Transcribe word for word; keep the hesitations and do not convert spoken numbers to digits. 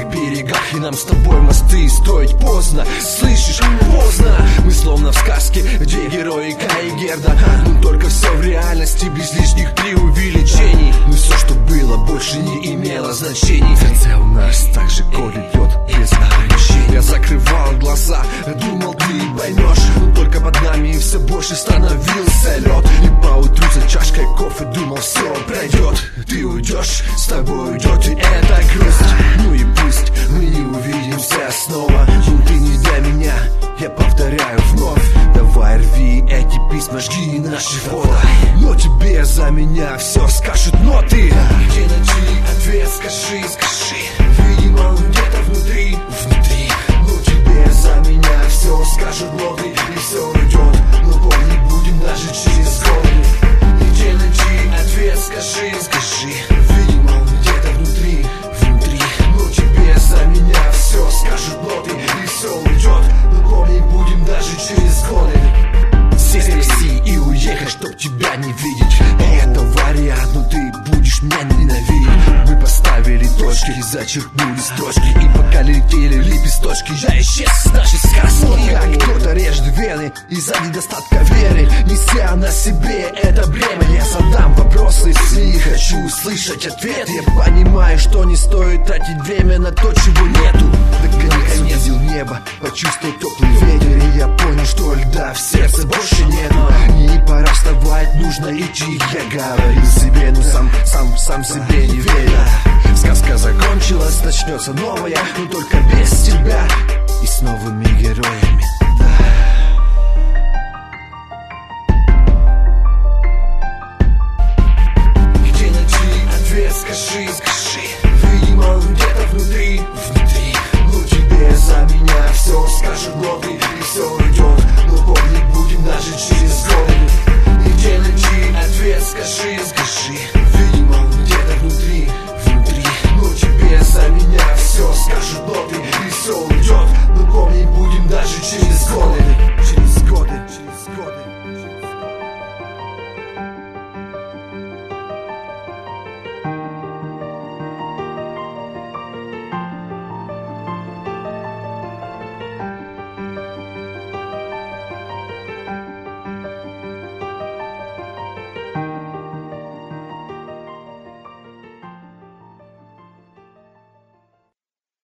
разных берегах, и нам с тобой мосты строить поздно. Слышишь, поздно. Мы словно в сказке, где герои Кая и Герда. Но только все в реальности, без лишних преувеличений. Но все, что было, больше не имело значений. Прицел наш также колет лед без ограничений. Я закрывал глаза, думал, ты поймешь. Но только под нами все больше становился лед. И поутру за чашкой кофе думал, все пройдет. Ты уйдешь, с тобой уйдет и эта грусть. Ну и пусть мы не увидимся снова, но ты не для меня, я повторяю вновь. Давай рви эти письма, жги наши фото. Но тебе за меня все скажут ноты. Где найти ответ, скажи, скажи. Видимо, он где-то внутри, внутри. Но тебе за меня все скажут ноты. И все уйдет, но помни, будем даже через годы. И где найти ответ, скажи, скажи. Видимо, он где-то внутри, внутри. Но тебе за меня все скажут ноты. И все уйдет, но помни, будем даже через годы. Сесть в такси и уехать, чтоб тебя не видеть. И это вариант, но ты будешь меня ненавидеть. Мы поставили точки, зачеркнули строчки. И пока летели лепесточки, я исчез с нашей сказки. Как кто-то режет вены из-за недостатка веры, неся на себе это бремя. Я задам вопросы, если хочу услышать ответ. Я понимаю, что не стоит тратить время на то, чего нету. Наконец увидел небо, почувствовал теплый ветер. И я понял, что льда в сердце больше нет. И пора вставать, нужно идти. Я говорил себе, но сам, сам, сам себе не верю. Сказка закончилась, начнется новая, но только без тебя и с новыми героями.